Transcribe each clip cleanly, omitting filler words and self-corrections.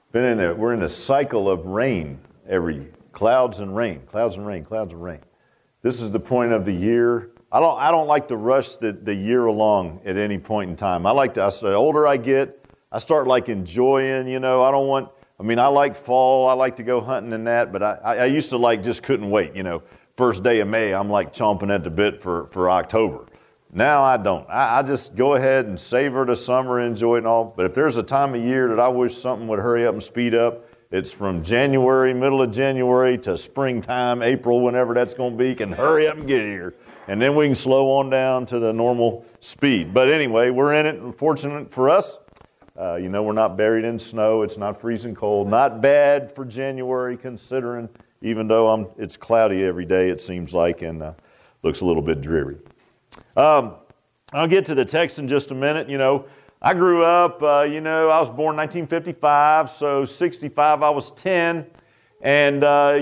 We're in a cycle of rain clouds and rain, clouds and rain, clouds and rain. This is the point of the year. I don't like to rush the year along at any point in time. The older I get, I start like enjoying, I like fall, I like to go hunting and that, but I used to just couldn't wait, First day of May, I'm like chomping at the bit for October. Now I don't. I just go ahead and savor the summer, enjoy it and all. But if there's a time of year that I wish something would hurry up and speed up, it's from January, middle of January to springtime, April, whenever that's going to be, can hurry up and get here. And then we can slow on down to the normal speed. But anyway, we're in it. Fortunate for us, we're not buried in snow. It's not freezing cold. Not bad for January considering, even though it's cloudy every day, it seems like, and looks a little bit dreary. I'll get to the text in just a minute. I grew up, I was born 1955, so 65 I was 10, and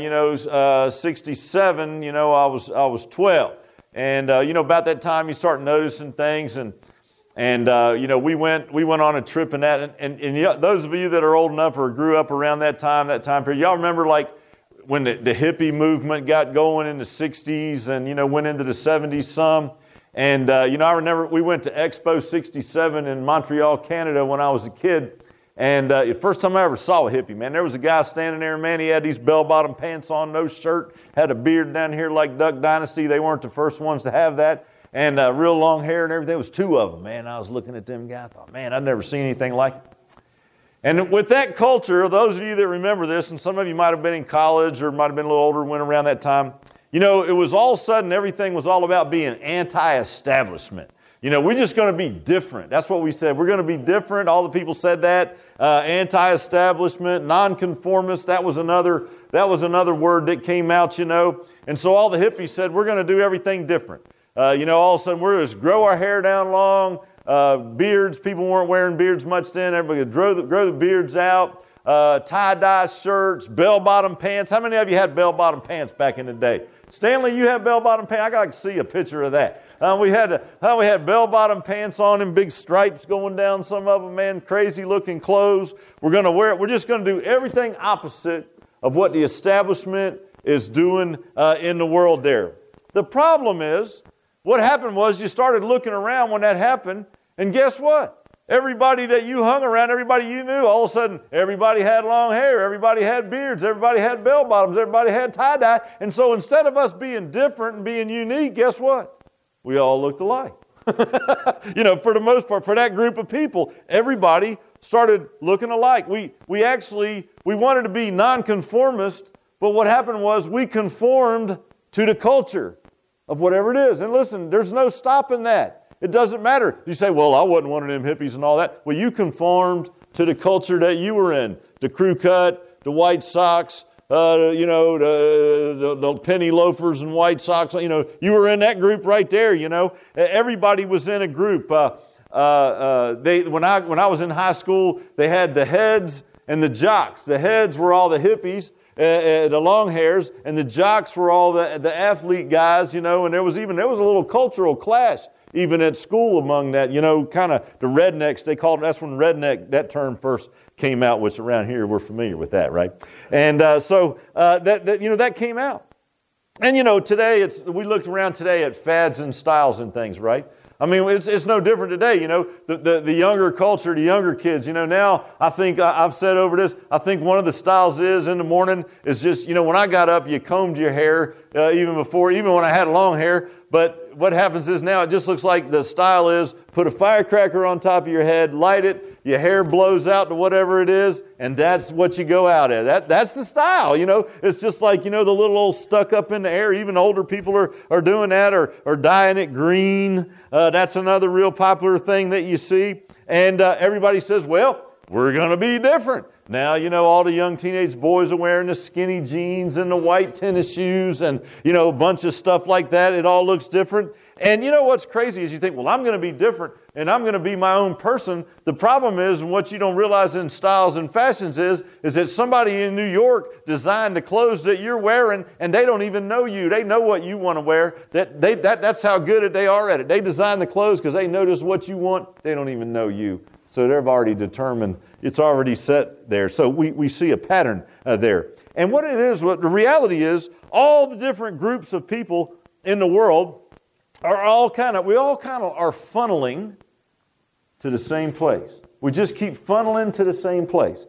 67, I was 12. And about that time you start noticing things, and we went on a trip in that, and those of you that are old enough or grew up around that time period, y'all remember when the hippie movement got going in the 60s and went into the 70s some. And, I remember we went to Expo 67 in Montreal, Canada when I was a kid. And the first time I ever saw a hippie, man, there was a guy standing there, man, he had these bell-bottom pants on, no shirt, had a beard down here like Duck Dynasty. They weren't the first ones to have that. And real long hair and everything. There was two of them, man. I was looking at them guys. I thought, man, I'd never seen anything like it. And with that culture, those of you that remember this, and some of you might have been in college or might have been a little older, went around that time, it was all of a sudden, everything was all about being anti-establishment. We're just going to be different. That's what we said. We're going to be different. All the people said that. Anti-establishment, nonconformist, that was another word that came out, And so all the hippies said, we're going to do everything different. All of a sudden, we're just grow our hair down long. Beards, people weren't wearing beards much then. Everybody would grow the beards out. Tie-dye shirts, bell-bottom pants. How many of you had bell-bottom pants back in the day? Stanley, you had bell-bottom pants? I got to see a picture of that. We had bell-bottom pants on and big stripes going down some of them, man, crazy-looking clothes. We're going to wear it. We're just going to do everything opposite of what the establishment is doing in the world there. The problem is, what happened was you started looking around when that happened, and guess what? Everybody that you hung around, everybody you knew, all of a sudden, everybody had long hair, everybody had beards, everybody had bell-bottoms, everybody had tie-dye. And so instead of us being different and being unique, guess what? We all looked alike. For the most part, for that group of people, everybody started looking alike. We wanted to be nonconformist, but what happened was we conformed to the culture of whatever it is. And listen, there's no stopping that. It doesn't matter. You say, well, I wasn't one of them hippies and all that. Well, you conformed to the culture that you were in. The crew cut, the white socks, the penny loafers and white socks. You were in that group right there, Everybody was in a group. When I was in high school, they had the heads and the jocks. The heads were all the hippies, the long hairs, and the jocks were all the athlete guys, and there was a little cultural clash even at school among that, kind of the rednecks, they called them, that's when redneck, that term first came out, which around here we're familiar with that, right? And that came out. And today, we looked around today at fads and styles and things, right? I mean, it's no different today, the younger culture, the younger kids, now I think I've said over this, I think one of the styles is in the morning is just, when I got up, you combed your hair even when I had long hair, but what happens is now it just looks like the style is put a firecracker on top of your head, light it, your hair blows out to whatever it is, and that's what you go out at. That's the style, It's just like, the little old stuck up in the air. Even older people are doing that or dyeing it green. That's another real popular thing that you see. And everybody says, well, we're going to be different. Now, all the young teenage boys are wearing the skinny jeans and the white tennis shoes and, a bunch of stuff like that. It all looks different. And what's crazy is you think, well, I'm going to be different and I'm going to be my own person. The problem is, and what you don't realize in styles and fashions is that somebody in New York designed the clothes that you're wearing and they don't even know you. They know what you want to wear. That's how good they are at it. They design the clothes because they notice what you want. They don't even know you. So they've already determined, it's already set there. So we see a pattern there. And what it is, what the reality is, all the different groups of people in the world are all kind of are funneling to the same place. We just keep funneling to the same place.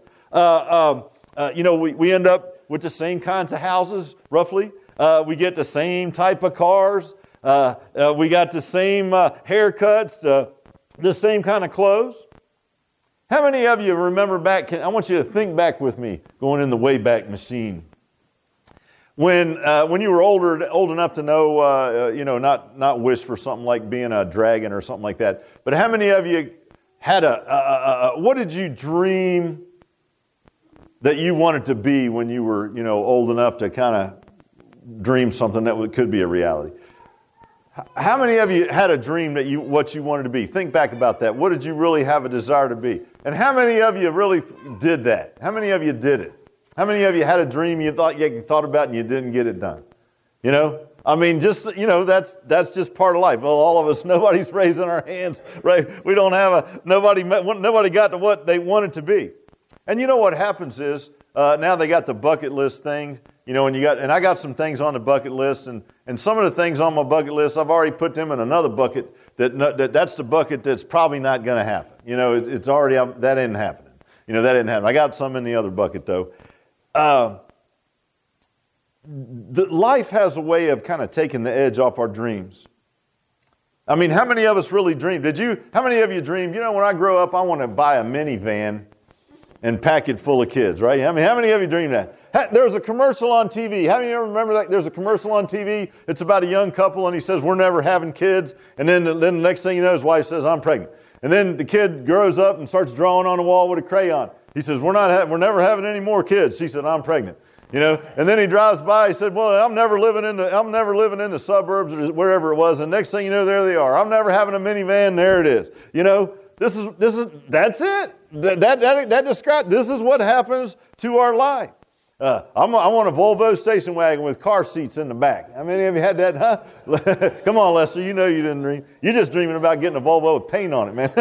We end up with the same kinds of houses, roughly. We get the same type of cars. We got the same haircuts, the same kind of clothes. How many of you remember back? I want you to think back with me, going in the Wayback Machine. When you were old enough to know, not wish for something like being a dragon or something like that. But how many of you had what did you dream that you wanted to be when you were, old enough to kind of dream something that could be a reality? How many of you had a dream that what you wanted to be? Think back about that. What did you really have a desire to be? And how many of you really did that? How many of you did it? How many of you had a dream you thought about and you didn't get it done? That's just part of life. Well, all of us, nobody's raising our hands, right? We don't have nobody got to what they wanted to be. And you know what happens is, now they got the bucket list thing, and I got some things on the bucket list, and some of the things on my bucket list, I've already put them in another bucket that's the bucket that's probably not going to happen. It's already, that isn't happening. That didn't happen. I got some in the other bucket though. Life has a way of kind of taking the edge off our dreams. I mean, how many of us really dreamed? How many of you dreamed, when I grow up, I want to buy a minivan and pack it full of kids, right? I mean, how many of you dreamed that? There was a commercial on TV. How many of you remember that? There's a commercial on TV. It's about a young couple, and he says, we're never having kids. And then the next thing you know, his wife says, I'm pregnant. And then the kid grows up and starts drawing on the wall with a crayon. He says, we're never having any more kids. She said, I'm pregnant. And then he drives by. He said, well, I'm never living in the suburbs or wherever it was. And next thing you know, there they are. I'm never having a minivan. There it is. That's it. That describes, this is what happens to our life. I want a Volvo station wagon with car seats in the back. How many of you had that, huh? Come on, Lester, you didn't dream. You're just dreaming about getting a Volvo with paint on it, man.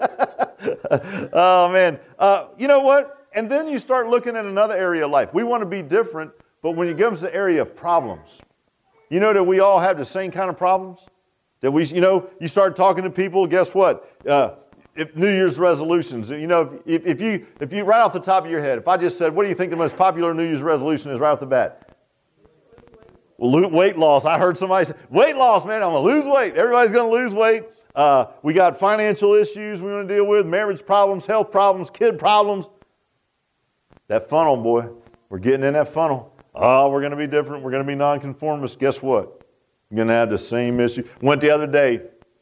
Oh, man. You know what? And then you start looking at another area of life. We want to be different, but when it comes to the area of problems, that we all have the same kind of problems? That you start talking to people, guess what? If New Year's resolutions, if you right off the top of your head, if I just said, what do you think the most popular New Year's resolution is right off the bat? Well, weight loss. I heard somebody say, weight loss, man, I'm going to lose weight. Everybody's going to lose weight. We got financial issues we want to deal with, marriage problems, health problems, kid problems. That funnel, boy, we're getting in that funnel. Oh, we're going to be different. We're going to be nonconformists. Guess what? We're going to have the same issue. Went the other day,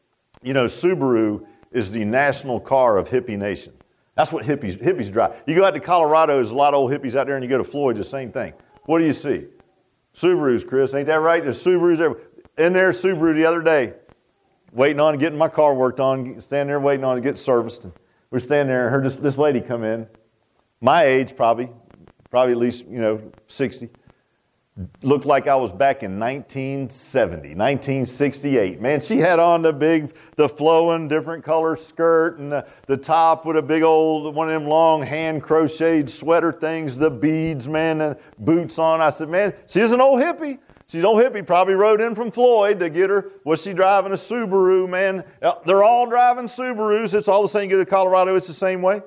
Subaru is the national car of hippie nation. That's what hippies drive. You go out to Colorado, there's a lot of old hippies out there, and you go to Floyd, the same thing. What do you see? Subarus, Chris. Ain't that right? There's Subarus everywhere. In there, Subaru the other day, waiting on getting my car worked on, standing there waiting on to get serviced. And we're standing there and heard this lady come in, my age probably at least, 60. Looked like I was back in 1970, 1968. Man, she had on the flowing, different color skirt and the top with a big old, one of them long hand crocheted sweater things, the beads, man, and boots on. I said, man, she's an old hippie. She's an old hippie, probably rode in from Floyd to get her. Was she driving a Subaru, man? They're all driving Subarus. It's all the same. You go to Colorado, it's the same way.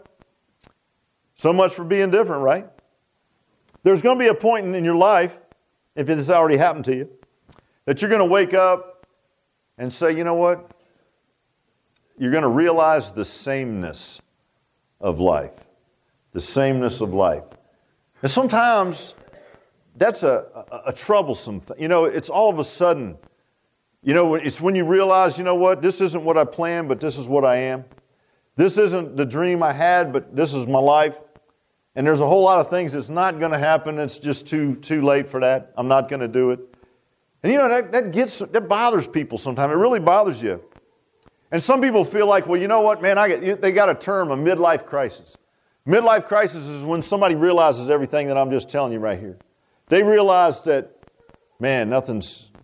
So much for being different, right? There's going to be a point in your life, if it has already happened to you, that you're going to wake up and say, you know what? You're going to realize the sameness of life. The sameness of life. And sometimes that's a troublesome thing. It's all of a sudden, it's when you realize, you know what? This isn't what I planned, but this is what I am. This isn't the dream I had, but this is my life. And there's a whole lot of things that's not going to happen. It's just too late for that. I'm not going to do it. And that bothers people sometimes. It really bothers you. And some people feel like, well, you know what, man, they got a term, a midlife crisis. Midlife crisis is when somebody realizes everything that I'm just telling you right here. They realize that, man, nothing's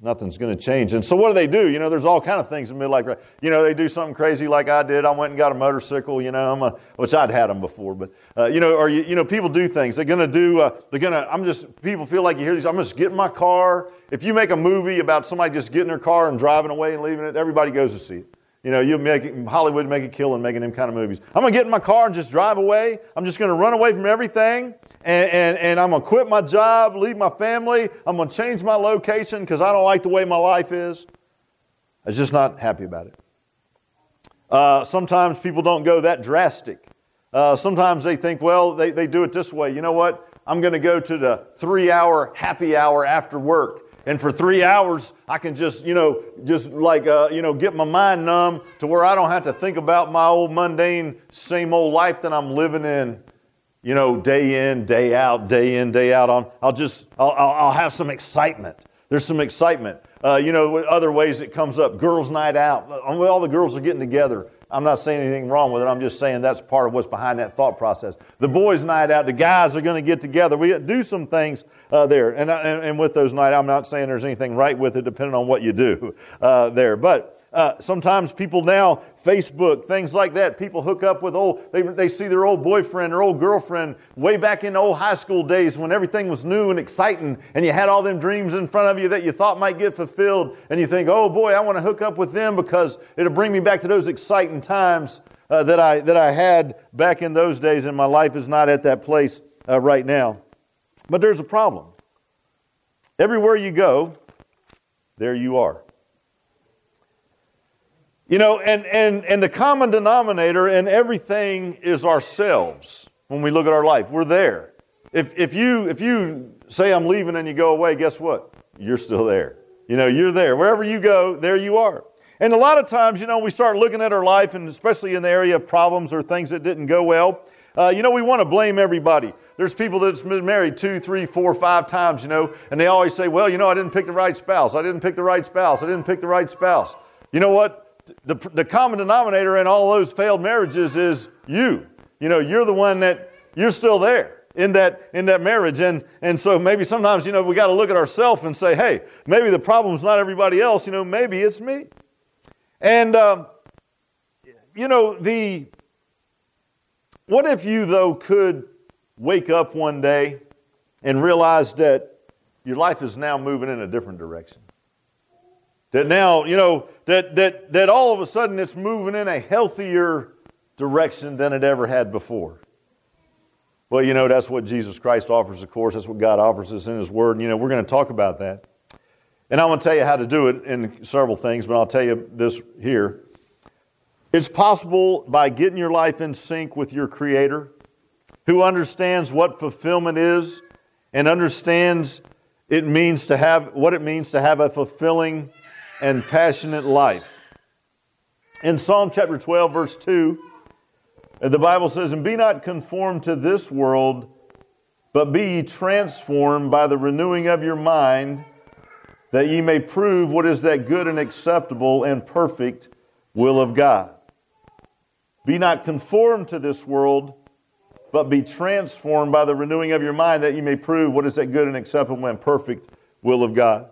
Nothing's going to change. And so what do? There's all kind of things in midlife crisis. They do something crazy like I did. I went and got a motorcycle, which I'd had them before. But, people do things. They're going to do, people feel like you hear these, I'm just getting my car. If you make a movie about somebody just getting their car and driving away and leaving it, everybody goes to see it. Hollywood make a killing making them kind of movies. I'm going to get in my car and just drive away. I'm just going to run away from everything. And I'm going to quit my job, leave my family. I'm going to change my location because I don't like the way my life is. I was just not happy about it. Sometimes people don't go that drastic. Sometimes they think, well, they do it this way. You know what? I'm going to go to the 3-hour happy hour after work. And for 3 hours, I can just get my mind numb to where I don't have to think about my old mundane, same old life that I'm living in, day in, day out, day in, day out. I'll have some excitement. There's some excitement. Other ways it comes up, girls' night out. All the girls are getting together. I'm not saying anything wrong with it. I'm just saying that's part of what's behind that thought process. The boys' night out, the guys are going to get together. We do some things there. And with those night out, I'm not saying there's anything right with it, depending on what you do there. But sometimes people now, Facebook, things like that, people hook up with they see their old boyfriend or old girlfriend way back in the old high school days when everything was new and exciting and you had all them dreams in front of you that you thought might get fulfilled. And you think, oh boy, I want to hook up with them because it'll bring me back to those exciting times that I had back in those days, and my life is not at that place right now. But there's a problem. Everywhere you go, there you are. And the common denominator in everything is ourselves. When we look at our life, we're there. If you say I'm leaving and you go away, guess what? You're still there. You're there. Wherever you go, there you are. And a lot of times, we start looking at our life, and especially in the area of problems or things that didn't go well, we want to blame everybody. There's people that's been married 2, 3, 4, 5 times, and they always say, well, I didn't pick the right spouse. I didn't pick the right spouse. I didn't pick the right spouse. You know what? The common denominator in all those failed marriages is you. You're the one that you're still there in that marriage. And so maybe sometimes, we got to look at ourselves and say, hey, maybe the problem's not everybody else. Maybe it's me. And, what if you, though, could wake up one day and realize that your life is now moving in a different direction? That now, that all of a sudden it's moving in a healthier direction than it ever had before. Well, that's what Jesus Christ offers, of course. That's what God offers us in His Word. And, we're going to talk about that. And I'm going to tell you how to do it in several things, but I'll tell you this here. It's possible by getting your life in sync with your Creator, who understands what fulfillment is and understands what it means to have a fulfilling and passionate life. In Psalm chapter 12, verse 2, the Bible says, "And be not conformed to this world, but be ye transformed by the renewing of your mind, that ye may prove what is that good and acceptable and perfect will of God." Be not conformed to this world, but be transformed by the renewing of your mind, that ye may prove what is that good and acceptable and perfect will of God.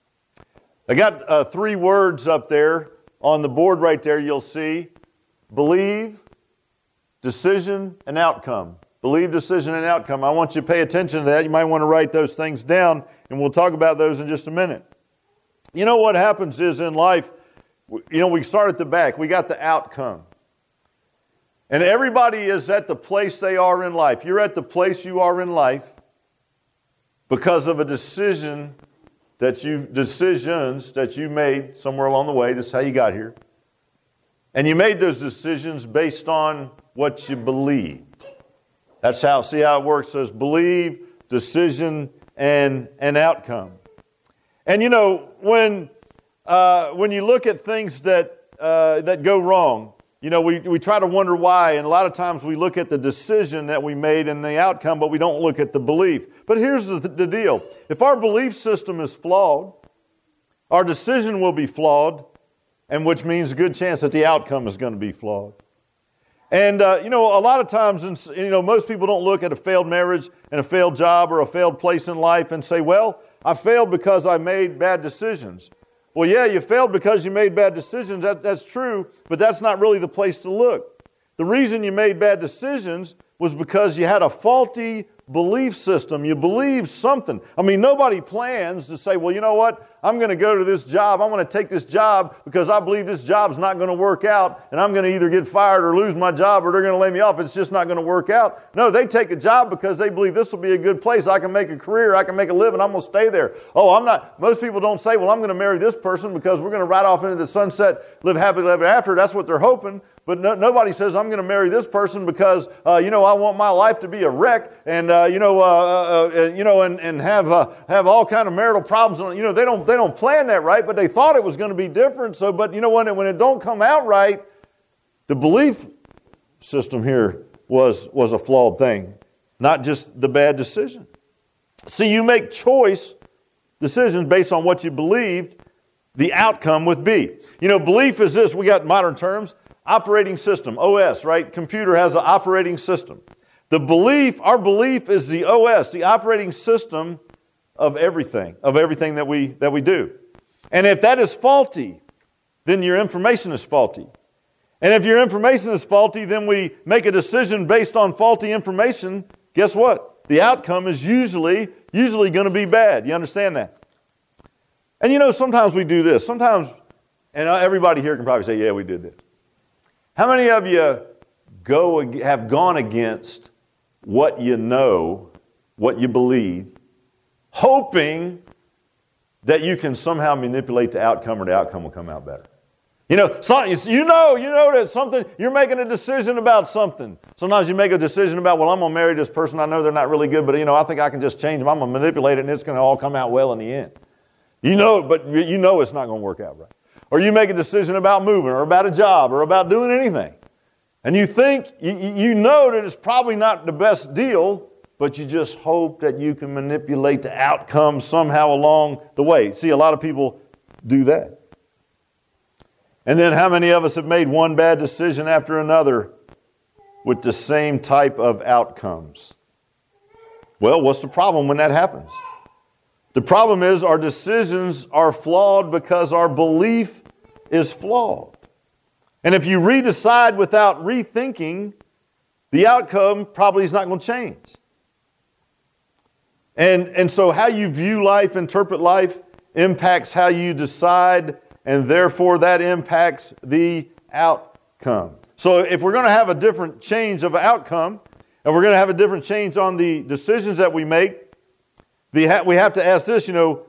I got 3 words up there on the board right there. You'll see believe, decision, and outcome. Believe, decision, and outcome. I want you to pay attention to that. You might want to write those things down, and we'll talk about those in just a minute. What happens is in life, we start at the back. We got the outcome. And everybody is at the place they are in life. You're at the place you are in life because of a decisions that you made somewhere along the way. This is how you got here. And you made those decisions based on what you believed. See how it works. It says believe, decision, and outcome. And when you look at things that go wrong, we try to wonder why, and a lot of times we look at the decision that we made and the outcome, but we don't look at the belief. But here's the deal. If our belief system is flawed, our decision will be flawed, and which means a good chance that the outcome is going to be flawed. And, a lot of times, most people don't look at a failed marriage and a failed job or a failed place in life and say, well, I failed because I made bad decisions. Well, yeah, you failed because you made bad decisions. That's true, but that's not really the place to look. The reason you made bad decisions was because you had a faulty belief system. You believed something. I mean, nobody plans to say, well, you know what? I'm going to go to this job. I'm going to take this job because I believe this job's not going to work out, and I'm going to either get fired or lose my job, or they're going to lay me off. It's just not going to work out. No, they take a job because they believe this will be a good place. I can make a career. I can make a living. I'm going to stay there. Most people don't say, well, I'm going to marry this person because we're going to ride off into the sunset, live happily ever after. That's what they're hoping. But nobody says, I'm going to marry this person because, I want my life to be a wreck and, and have all kind of marital problems. They don't plan that right, but they thought it was going to be different. So, but when it don't come out right, the belief system here was a flawed thing, not just the bad decision. See, you make choice decisions based on what you believed the outcome would be. Belief is this. We got modern terms. Operating system, OS, right? Computer has an operating system. Our belief is the OS, the operating system of everything that we do. And if that is faulty, then your information is faulty. And if your information is faulty, then we make a decision based on faulty information. Guess what? The outcome is usually going to be bad. You understand that? And sometimes we do this. Sometimes, and everybody here can probably say, yeah, we did this. How many of you have gone against what you know, what you believe, hoping that you can somehow manipulate the outcome or the outcome will come out better? You know that something, you're making a decision about something. Sometimes you make a decision about, well, I'm going to marry this person. I know they're not really good, but I think I can just change them. I'm going to manipulate it and it's going to all come out well in the end. But it's not going to work out right. Or you make a decision about moving or about a job or about doing anything. And you think, you know that it's probably not the best deal, but you just hope that you can manipulate the outcome somehow along the way. See, a lot of people do that. And then how many of us have made one bad decision after another with the same type of outcomes? Well, what's the problem when that happens? The problem is our decisions are flawed because our belief is flawed. And if you decide without rethinking, the outcome probably is not going to change. And so how you view life, interpret life, impacts how you decide, and therefore that impacts the outcome. So if we're going to have a different change of outcome, and we're going to have a different change on the decisions that we make, we have to ask this,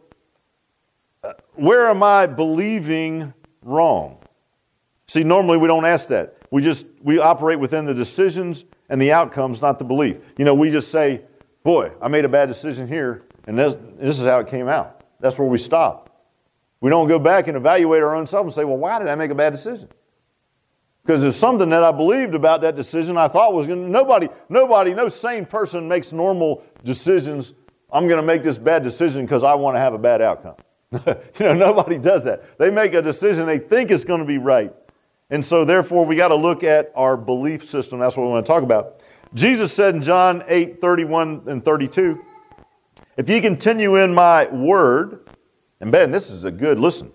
where am I believing wrong? See, normally we don't ask that. We operate within the decisions and the outcomes, not the belief. We just say, boy, I made a bad decision here, and this is how it came out. That's where we stop. We don't go back and evaluate our own self and say, well, why did I make a bad decision? Because there's something that I believed about that decision I thought was going to... No sane person makes normal decisions. I'm going to make this bad decision because I want to have a bad outcome. Nobody does that. They make a decision they think it's going to be right. And so therefore we got to look at our belief system. That's what we want to talk about. Jesus said in John 8:31 and 32, if ye continue in my word, and Ben, this is a good listen.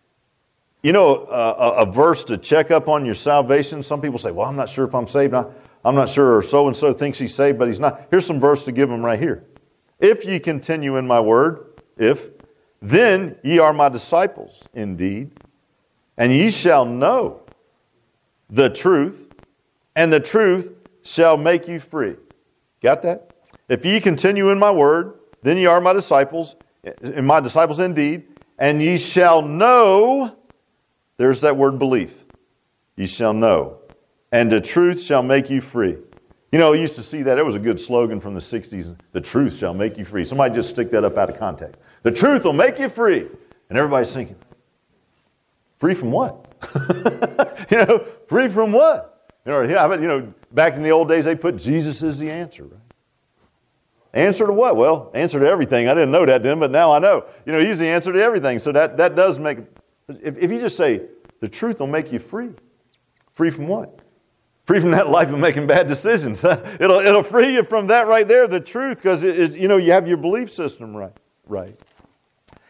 A verse to check up on your salvation. Some people say, well, I'm not sure if I'm saved. I'm not sure, or so-and-so thinks he's saved, but he's not. Here's some verse to give them right here. If ye continue in my word, then ye are my disciples indeed, and ye shall know the truth, and the truth shall make you free. Got that? If ye continue in my word, then ye are my disciples, and my disciples indeed, and ye shall know, there's that word belief. Ye shall know, and the truth shall make you free. I used to see that. It was a good slogan from the 60s. The truth shall make you free. Somebody just stick that up out of context. The truth will make you free. And everybody's thinking, free from what? Free from what? Back in the old days, they put Jesus as the answer, right? Answer to what? Well, answer to everything. I didn't know that then, but now I know. He's the answer to everything. So that does make... If you just say, the truth will make you free. Free from what? Free from that life of making bad decisions. It'll free you from that right there, the truth, because you have your belief system right.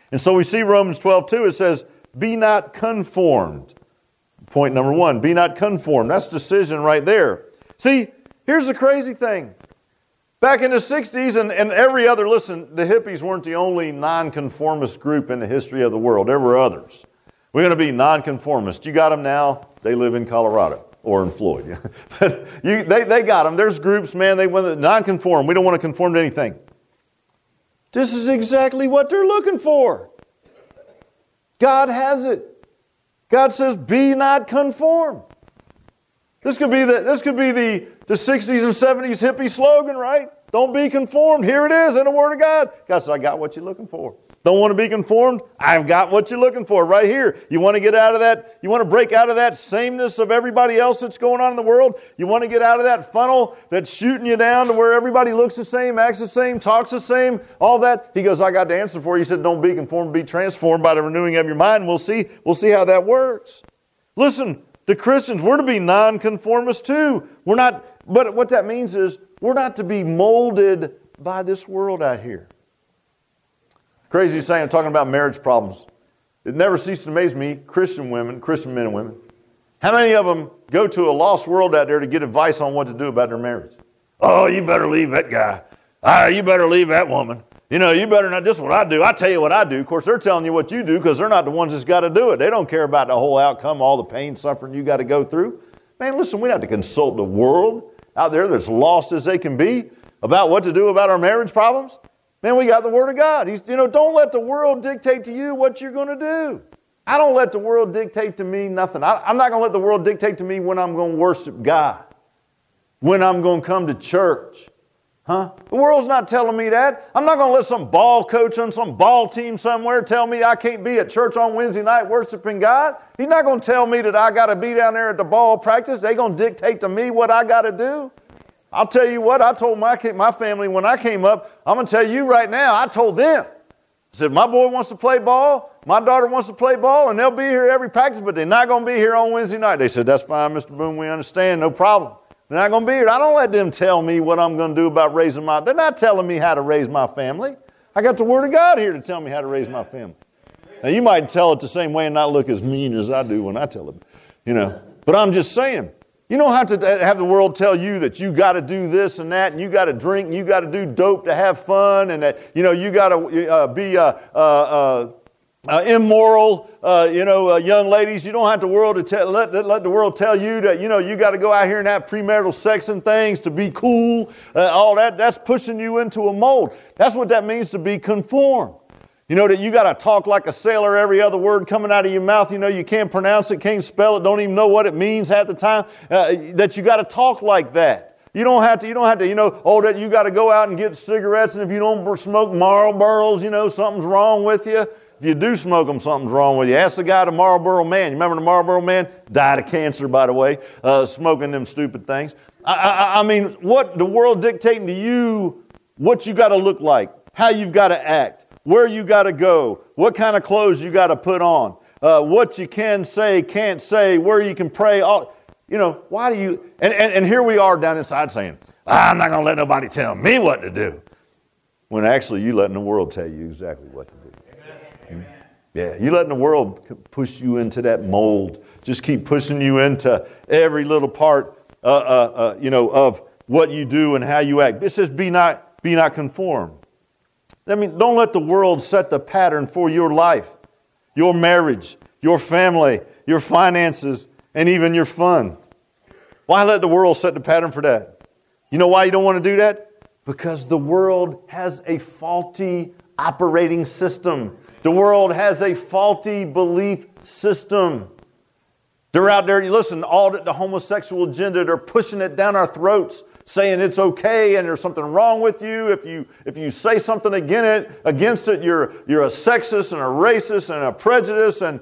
And so we see Romans 12:2, it says, be not conformed. Point number 1, be not conformed. That's decision right there. See, here's the crazy thing. Back in the 60s and every other, listen, the hippies weren't the only nonconformist group in the history of the world. There were others. We're going to be nonconformist. You got them now. They live in Colorado or in Floyd. But they got them. There's groups, man, they want to nonconform. We don't want to conform to anything. This is exactly what they're looking for. God has it. God says, be not conformed. This could be the 60s and 70s hippie slogan, right? Don't be conformed. Here it is in the Word of God. God says, I got what you're looking for. Don't want to be conformed? I've got what you're looking for right here. You want to get out of that? You want to break out of that sameness of everybody else that's going on in the world? You want to get out of that funnel that's shooting you down to where everybody looks the same, acts the same, talks the same, all that? He goes, I got the answer for you. He said, don't be conformed, be transformed by the renewing of your mind. We'll see how that works. Listen, the Christians, we're to be nonconformists too. But what that means is we're not to be molded by this world out here. Crazy saying, I'm talking about marriage problems. It never ceases to amaze me, Christian men and women. How many of them go to a lost world out there to get advice on what to do about their marriage? Oh, you better leave that guy. You better leave that woman. You better not, this is what I do. I tell you what I do. Of course, they're telling you what you do because they're not the ones that's got to do it. They don't care about the whole outcome, all the pain, suffering you got to go through. Man, listen, we don't have to consult the world out there that's lost as they can be about what to do about our marriage problems. Man, we got the Word of God. Don't let the world dictate to you what you're going to do. I don't let the world dictate to me nothing. I'm not going to let the world dictate to me when I'm going to worship God, when I'm going to come to church. The world's not telling me that. I'm not going to let some ball coach on some ball team somewhere tell me I can't be at church on Wednesday night worshiping God. He's not going to tell me that I got to be down there at the ball practice. They're going to dictate to me what I got to do. I'll tell you what, I told my family when I came up, I'm going to tell you right now, I told them. I said, my boy wants to play ball, my daughter wants to play ball, and they'll be here every practice, but they're not going to be here on Wednesday night. They said, that's fine, Mr. Boone, we understand, no problem. They're not going to be here. I don't let them tell me what I'm going to do about raising they're not telling me how to raise my family. I got the Word of God here to tell me how to raise my family. Now, you might tell it the same way and not look as mean as I do when I tell it, But I'm just saying, you don't have to have the world tell you that you got to do this and that, and you got to drink, and you got to do dope to have fun, and that you got to be immoral, young ladies. You don't have the world to let the world tell you that you got to go out here and have premarital sex and things to be cool. All that, that's pushing you into a mold. That's what that means to be conformed. That you got to talk like a sailor, every other word coming out of your mouth. You can't pronounce it, can't spell it, don't even know what it means half the time. That you got to talk like that. You don't have to, that you got to go out and get cigarettes, and if you don't smoke Marlboros, something's wrong with you. If you do smoke them, something's wrong with you. Ask the guy, the Marlboro Man. You remember the Marlboro Man? Died of cancer, by the way, smoking them stupid things. I mean, what the world dictating to you, what you got to look like, how you've got to act, where you got to go, what kind of clothes you got to put on, what you can say, can't say, where you can pray. Why do you... And here we are down inside saying, I'm not going to let nobody tell me what to do. When actually you letting the world tell you exactly what to do. Amen. Yeah, you letting the world push you into that mold. Just keep pushing you into every little part, of what you do and how you act. It says, be not conformed. Don't let the world set the pattern for your life, your marriage, your family, your finances, and even your fun. Why let the world set the pattern for that? You know why you don't want to do that? Because the world has a faulty operating system. The world has a faulty belief system. They're out there, listen, all the homosexual agenda, they're pushing it down our throats, saying it's okay and there's something wrong with you. If you say something against it, you're a sexist and a racist and a prejudice and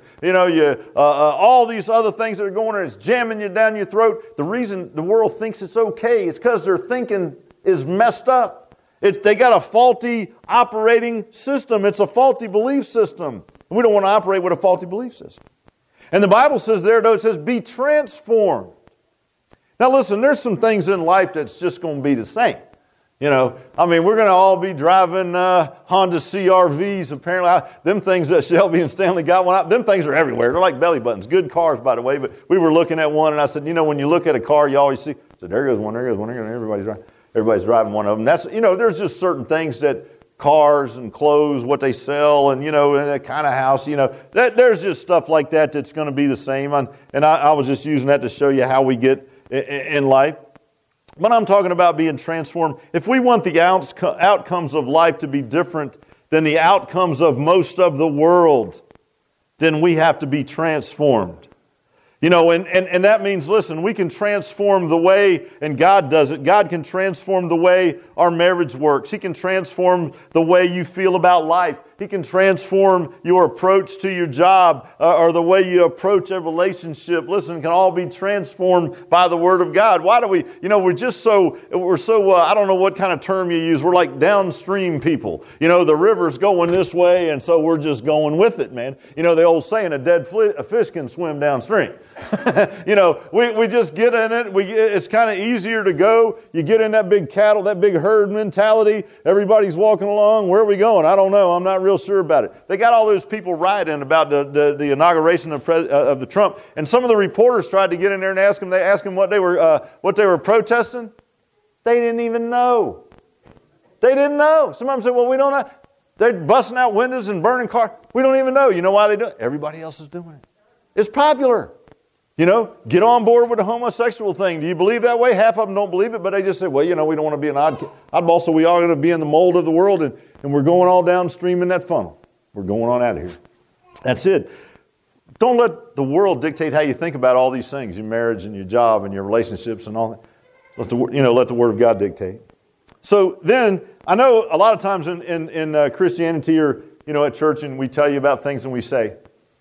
all these other things that are going on. It's jamming you down your throat. The reason the world thinks it's okay is because their thinking is messed up. They got a faulty operating system. It's a faulty belief system. We don't want to operate with a faulty belief system. And the Bible says there, though, it says, be transformed. Now listen, there's some things in life that's just going to be the same. You know, I mean, we're going to all be driving Honda CR-Vs. Apparently, them things that Shelby and Stanley got one out, them things are everywhere. They're like belly buttons. Good cars, by the way. But we were looking at one, and I said, you know, when you look at a car, you always see, I said, there goes one, there goes one, there goes one. Everybody's driving one of them. That's, you know, there's just certain things that cars and clothes, what they sell, and, you know, and that kind of house, you know, there's just stuff like that that's going to be the same. And I was just using that to show you how we get in life. But I'm talking about being transformed. If we want the outcomes of life to be different than the outcomes of most of the world, then we have to be transformed. You know, and that means, listen, we can transform the way, and God does it. God can transform the way our marriage works. He can transform the way you feel about life. He can transform your approach to your job or the way you approach a relationship. Listen, can all be transformed by the Word of God. Why do we, you know, we're so, I don't know what kind of term you use. We're like downstream people. You know, the river's going this way, and so we're just going with it, man. You know, the old saying, a fish can swim downstream. You know, we just get in it. It's kind of easier to go. You get in that big cattle, that big herd mentality. Everybody's walking along. Where are we going? I don't know. I'm not real sure about it. They got all those people rioting about the inauguration of the Trump, and some of the reporters tried to get in there and ask them. They asked them what they were protesting. They didn't even know. They didn't know. Some of them said, "Well, we don't know." They're busting out windows and burning cars. We don't even know. You know why they do it? Everybody else is doing it. It's popular. You know, get on board with the homosexual thing. Do you believe that way? Half of them don't believe it, but they just say, well, you know, we don't want to be an oddball, so we are going to be in the mold of the world, and we're going all downstream in that funnel. We're going on out of here. That's it. Don't let the world dictate how you think about all these things, your marriage and your job and your relationships and all that. Let the Word of God dictate. So then, I know a lot of times in Christianity or, you know, at church, and we tell you about things and we say,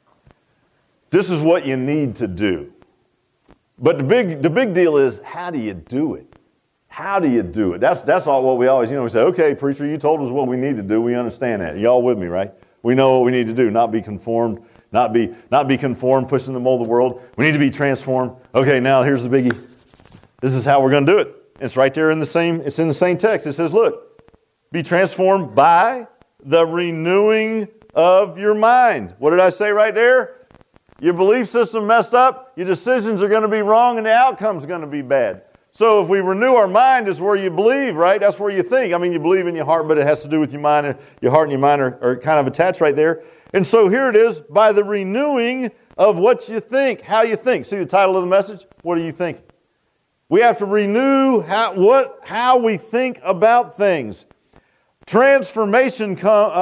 this is what you need to do. But the big deal is, how do you do it? How do you do it? That's all what we always, you know, we say, okay, preacher, you told us what we need to do. We understand that. Y'all with me, right? We know what we need to do. Not be conformed, not be conformed, pushing the mold of the world. We need to be transformed. Okay, now here's the biggie. This is how we're going to do it. It's right there it's in the same text. It says, look, be transformed by the renewing of your mind. What did I say right there? Your belief system messed up, your decisions are going to be wrong, and the outcome's going to be bad. So if we renew our mind, is where you believe, right? That's where you think. I mean, you believe in your heart, but it has to do with your mind. And your heart and your mind are kind of attached right there. And so here it is, by the renewing of what you think, how you think. See the title of the message? What are you thinking? We have to renew how we think about things. Transformed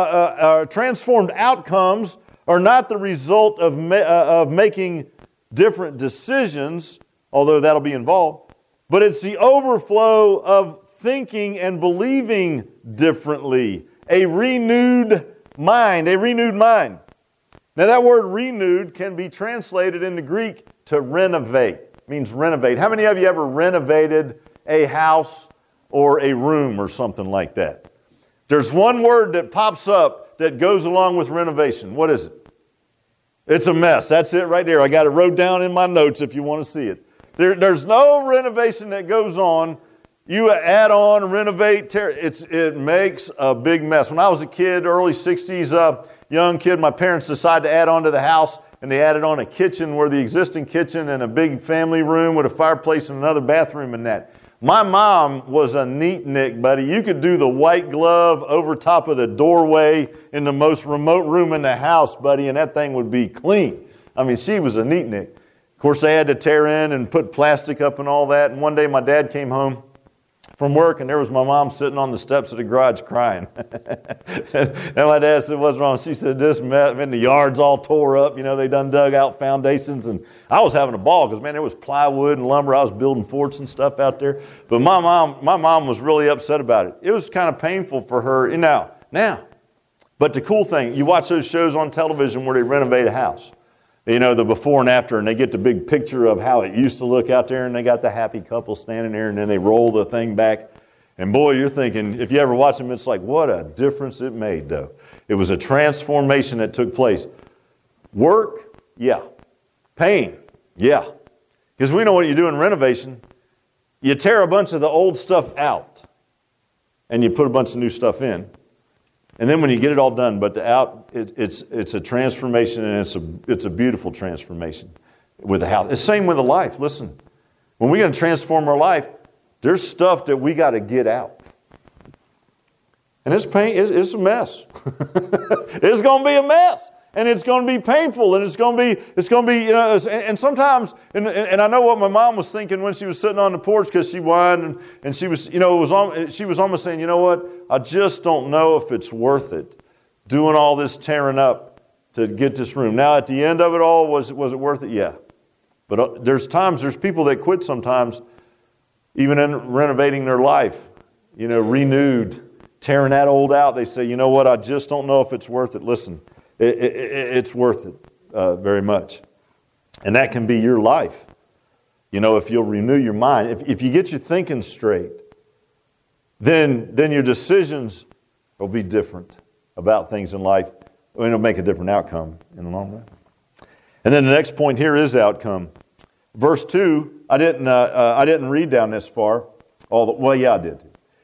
outcomes are not the result of making different decisions, although that'll be involved, but it's the overflow of thinking and believing differently. A renewed mind. Now that word renewed can be translated into Greek to renovate. It means renovate. How many of you ever renovated a house or a room or something like that? There's one word that pops up that goes along with renovation. What is it? It's a mess. That's it right there. I got it wrote down in my notes if you want to see it. There's no renovation that goes on. You add on, renovate, it makes a big mess. When I was a kid, early 60s, young kid, my parents decided to add on to the house, and they added on a kitchen where the existing kitchen and a big family room with a fireplace and another bathroom and that. My mom was a neatnik, buddy. You could do the white glove over top of the doorway in the most remote room in the house, buddy, and that thing would be clean. I mean, she was a neatnik. Of course, they had to tear in and put plastic up and all that. And one day my dad came home from work, and there was my mom sitting on the steps of the garage crying. And my dad said, what's wrong? She said, this mess, and the yard's all tore up. You know, they done dug out foundations. And I was having a ball because, man, there was plywood and lumber. I was building forts and stuff out there. But my mom was really upset about it. It was kind of painful for her. Now. But the cool thing, you watch those shows on television where they renovate a house. You know, the before and after, and they get the big picture of how it used to look out there, and they got the happy couple standing there, and then they roll the thing back. And boy, you're thinking, if you ever watch them, it's like, what a difference it made, though. It was a transformation that took place. Work? Yeah. Pain? Yeah. Because we know what you do in renovation. You tear a bunch of the old stuff out. and you put a bunch of new stuff in. And then when you get it all done, but it's a transformation, and it's a beautiful transformation with the house. It's the same with the life. Listen, when we're going to transform our life, there's stuff that we got to get out. And it's a mess. It's going to be a mess. And it's going to be painful, and it's going to be, and sometimes, and I know what my mom was thinking when she was sitting on the porch, because she whined, and she was, she was almost saying, you know what, I just don't know if it's worth it, doing all this tearing up to get this room. Now, at the end of it all, was it worth it? Yeah. But there's people that quit sometimes, even in renovating their life, renewed, tearing that old out. They say, you know what, I just don't know if it's worth it. Listen. It's worth it very much. And that can be your life. If you'll renew your mind. If you get your thinking straight, then your decisions will be different about things in life. It'll make a different outcome in the long run. And then the next point here is outcome. Verse 2, I didn't read down this far. I did.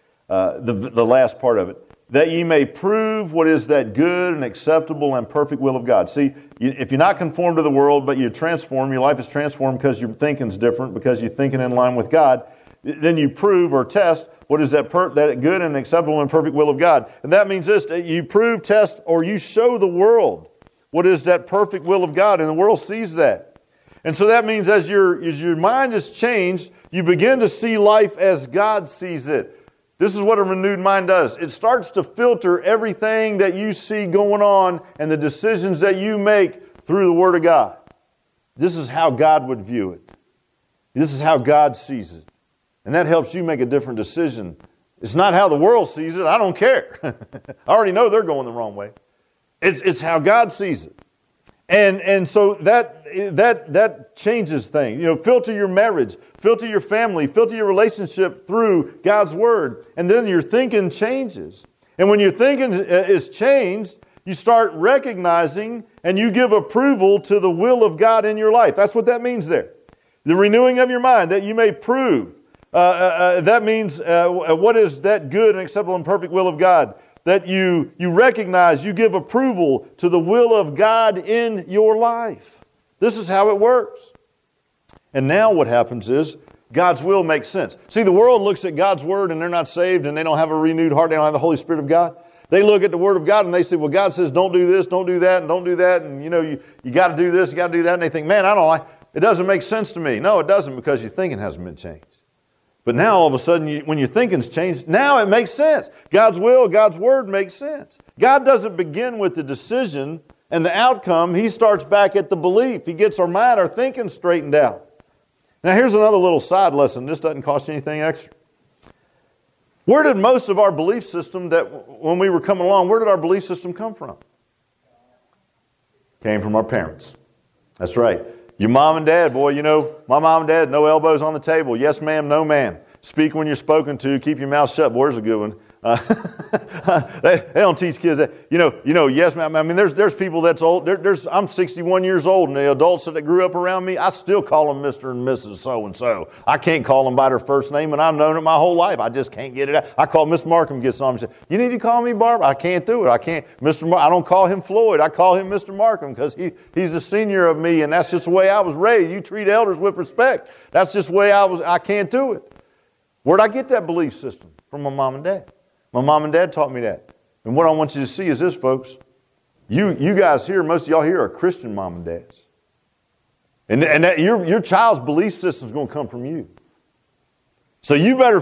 The last part of it. That ye may prove what is that good and acceptable and perfect will of God. See, if you're not conformed to the world, but you transform, your life is transformed because your thinking's different, because you're thinking in line with God, then you prove or test what is that good and acceptable and perfect will of God. And that means this, that you prove, test, or you show the world what is that perfect will of God, and the world sees that. And so that means as your mind is changed, you begin to see life as God sees it. This is what a renewed mind does. It starts to filter everything that you see going on and the decisions that you make through the Word of God. This is how God would view it. This is how God sees it. And that helps you make a different decision. It's not how the world sees it. I don't care. I already know they're going the wrong way. It's how God sees it. And so that changes things. Filter your marriage, filter your family, filter your relationship through God's Word. And then your thinking changes. And when your thinking is changed, you start recognizing and you give approval to the will of God in your life. That's what that means there. The renewing of your mind, that you may prove. That means what is that good and acceptable and perfect will of God? That you recognize, you give approval to the will of God in your life. This is how it works. And now what happens is God's will makes sense. See, the world looks at God's Word and they're not saved and they don't have a renewed heart. They don't have the Holy Spirit of God. They look at the Word of God and they say, well, God says don't do this, don't do that, and don't do that. And you got to do this, you got to do that. And they think, man, I don't like it. Doesn't make sense to me. No, it doesn't, because your thinking hasn't been changed. But now all of a sudden, when your thinking's changed, now it makes sense. God's will, God's Word makes sense. God doesn't begin with the decision and the outcome. He starts back at the belief. He gets our mind, our thinking straightened out. Now here's another little side lesson. This doesn't cost you anything extra. Where did most of our belief system, that when we were coming along, where did our belief system come from? Came from our parents. That's right. Your mom and dad, boy, my mom and dad, no elbows on the table. Yes, ma'am, no, ma'am. Speak when you're spoken to. Keep your mouth shut. Boy, there's a good one. They don't teach kids that. Yes, ma'am. I mean, there's people that's old. I'm 61 years old, and the adults that grew up around me, I still call them Mr. and Mrs. So-and-so. I can't call them by their first name, and I've known it my whole life. I just can't get it out. I call Miss Markham, gets on and says, you need to call me Barbara. I can't do it. I can't. I don't call him Floyd. I call him Mr. Markham because he's the senior of me, and that's just the way I was raised. You treat elders with respect. That's just the way I can't do it. Where'd I get that belief system? From my mom and dad. My mom and dad taught me that. And what I want you to see is this, folks. You guys here, most of y'all here are Christian mom and dads. And that your child's belief system is going to come from you. So you better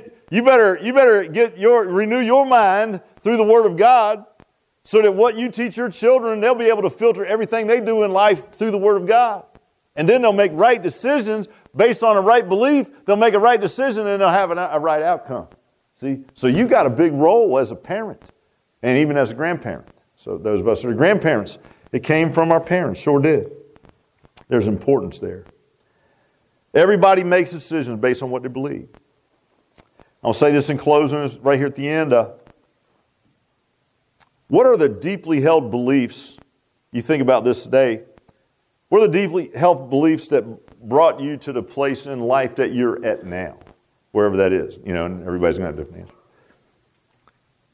renew your mind through the Word of God, so that what you teach your children, they'll be able to filter everything they do in life through the Word of God. And then they'll make right decisions based on a right belief. They'll make a right decision and they'll have a right outcome. See? So you got a big role as a parent and even as a grandparent. So those of us that are grandparents, it came from our parents, sure did. There's importance there. Everybody makes decisions based on what they believe. I'll say this in closing, right here at the end. What are the deeply held beliefs, you think about this today, what are the deeply held beliefs that brought you to the place in life that you're at now? Wherever that is, and everybody's going to have a different answer.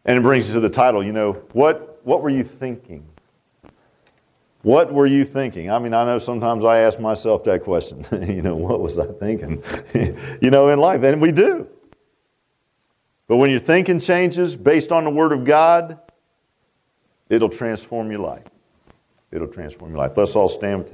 And it brings us to the title, what were you thinking? What were you thinking? I mean, I know sometimes I ask myself that question. What was I thinking? In life, and we do. But when your thinking changes based on the Word of God, it'll transform your life. It'll transform your life. Let's all stand.